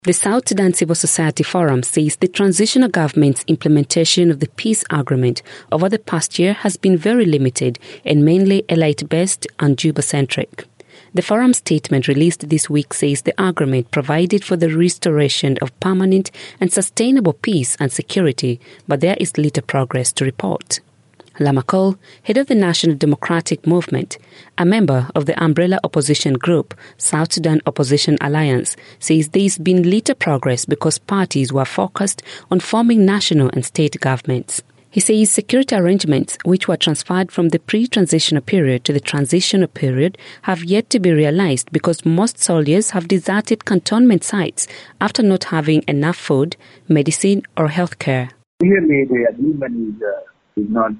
The South Sudan Civil Society Forum says the transitional government's implementation of the peace agreement over the past year has been very limited and mainly elite-based and Juba-centric. The forum statement released this week says the agreement provided for the restoration of permanent and sustainable peace and security, but there is little progress to report. Lama Cole, head of the National Democratic Movement, a member of the umbrella opposition group South Sudan Opposition Alliance, says there's been little progress because parties were focused on forming national and state governments. He says security arrangements, which were transferred from the pre-transitional period to the transitional period, have yet to be realized because most soldiers have deserted cantonment sites after not having enough food, medicine or health care. Clearly, the agreement is not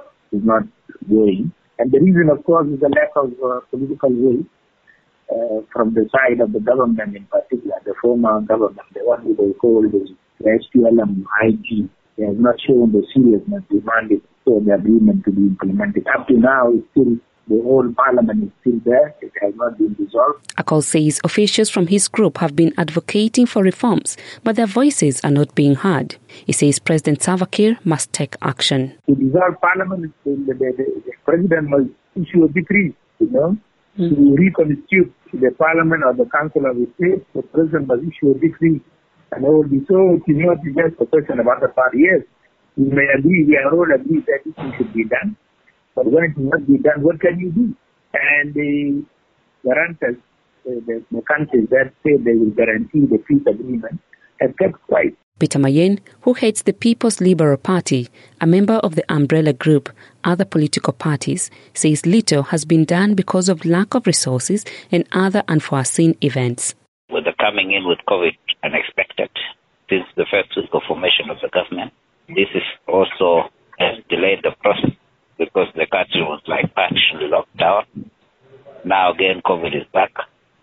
going. And the reason, of course, is the lack of political will from the side of the government in particular, the former government, the one who they call the SPLM-IG. They have not shown the seriousness demanded for the agreement to be implemented. Up to now, it's still the whole parliament is still there. It has not been dissolved. Akol says officials from his group have been advocating for reforms, but their voices are not being heard. He says President Salva Kiir must take action. To dissolve parliament, the president must issue a decree, to reconstitute the parliament or the council of the state. The president must issue a decree. And all this, so it's not just a question about the party. Yes, we may agree, we are all agree that this should be done. But when it must be done, what can you do? And the guarantors, the countries that say they will guarantee the peace agreement, have kept quiet. Peter Mayen, who heads the People's Liberal Party, a member of the umbrella group Other Political Parties, says little has been done because of lack of resources and other unforeseen events. With the coming in with COVID unexpected, since the first week of formation of the government, this is also has delayed the process because the country was partially locked down. Now again, COVID is back.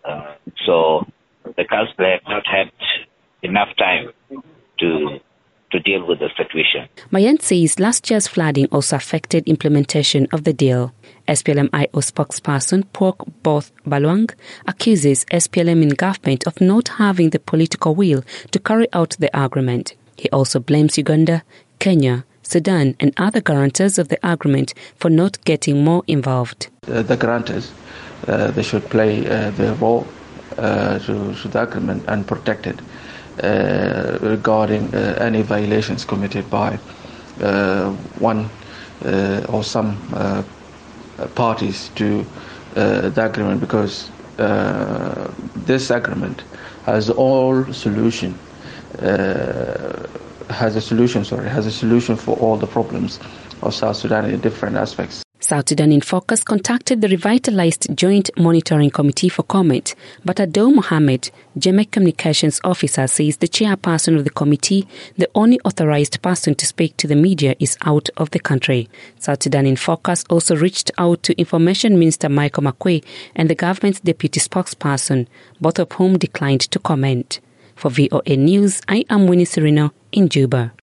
So the council have not had enough time to deal with the situation. Mayen says last year's flooding also affected implementation of the deal. SPLM-IO spokesperson Pok Both Balwang accuses SPLM in government of not having the political will to carry out the agreement. He also blames Uganda, Kenya, Sudan and other guarantors of the agreement for not getting more involved. The guarantors, they should play their role to the agreement and protect it regarding any violations committed by one or some parties to the agreement, because this agreement has a solution for all the problems of South Sudan in different aspects. South Sudan in Focus contacted the revitalized Joint Monitoring Committee for comment, but Ado Mohammed, JMEC Communications Officer, says the chairperson of the committee, the only authorized person to speak to the media, is out of the country. South Sudan in Focus also reached out to Information Minister Michael Makuei and the government's deputy spokesperson, both of whom declined to comment. For VOA News, I am Winnie Serino in Juba.